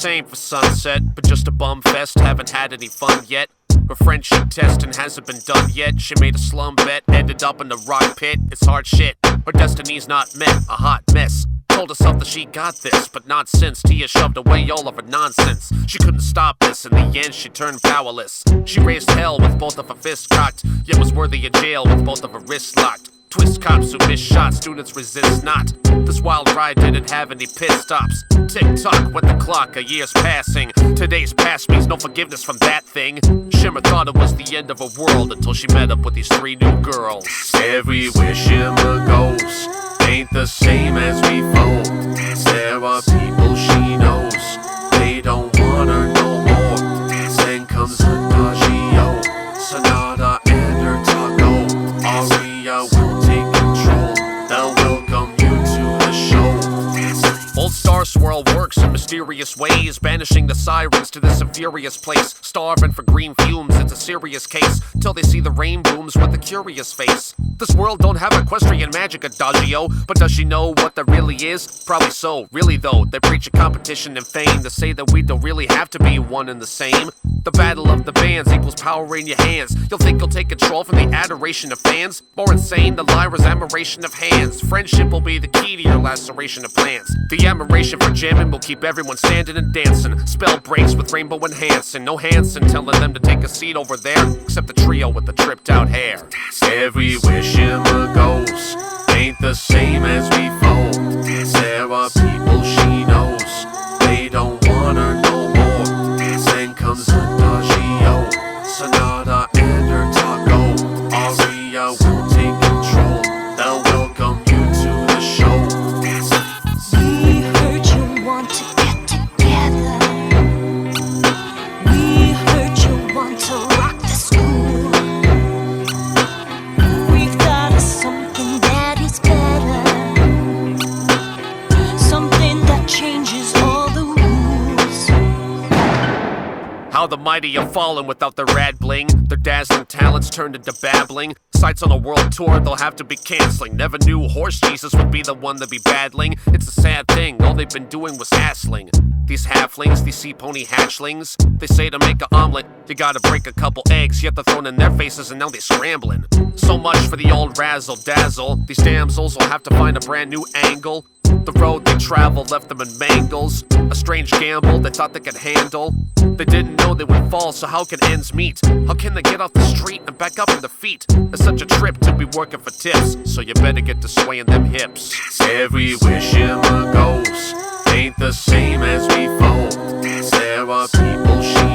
same for sunset, but just a bum fest, haven't had any fun yet. Her friendship testing hasn't been done yet. She made a slum bet, ended up in the rock pit. It's hard shit, her destiny's not met, a hot mess. Told herself that she got this, but not since Tia shoved away all of her nonsense. She couldn't stop this, in the end she turned powerless. She raised hell with both of her fists cocked, yet was worthy of jail with both of her wrists locked. Twist cops who miss shots, students resist not. This wild ride didn't have any pit stops. Tick-tock went the clock, a year's passing. Today's past means no forgiveness from that thing. Shimmer thought it was the end of her world until she met up with these 3 new girls. Everywhere Shimmer goes ain't the same as before. There are people she knows, they don't want her no more. Then comes Adagio, Sonata and her taco. Aria will take control, they'll welcome you to the show. Old Star Swirl works in mysterious ways, banishing the sirens to this infurious place. Starving for green fumes, it's a serious case, till they see the rain booms with a curious face. This world don't have equestrian magic, Adagio, but does she know what that really is? Probably so, really though, they preach a competition and fame to say that we don't really have to be one and the same. The battle of the bands equals power in your hands. You'll think you'll take control from the adoration of fans? More insane than Lyra's admiration of hands. Friendship will be the key to your laceration of plans. The admiration for jamming will keep everyone standing and dancing. Spell breaks with Rainbow and Hanson. No Hanson telling them to take a seat over there, except the trio with the tripped out hair. Everywhere Shimmer goes ain't the same as before. There are people she knows, they don't want her no more. Then comes Adagio, Sonata and her taco. Aria will take control, they'll welcome you to the show. We heard you want to get together. We heard you want to rock the school. We've got something that is better, something that changes all the rules. How the mighty have fallen without their rad bling. Their dazzling talents turned into babbling. Sights on a world tour they'll have to be canceling. Never knew Horse Jesus would be the one to be battling. It's a sad thing, all they've been doing was hassling. These halflings, these sea pony hatchlings, they say to make an omelet, you gotta break a couple eggs, yet they're thrown in their faces and now they're scrambling. So much for the old razzle dazzle. These damsels will have to find a brand new angle. The road they traveled left them in mangles. A strange gamble they thought they could handle. They didn't know they would fall, so how can ends meet? How can they get off the street and back up on their feet? It's such a trip to be working for tips, so you better get to swaying them hips. Everywhere Shimmer goes ain't the same as before. There are people she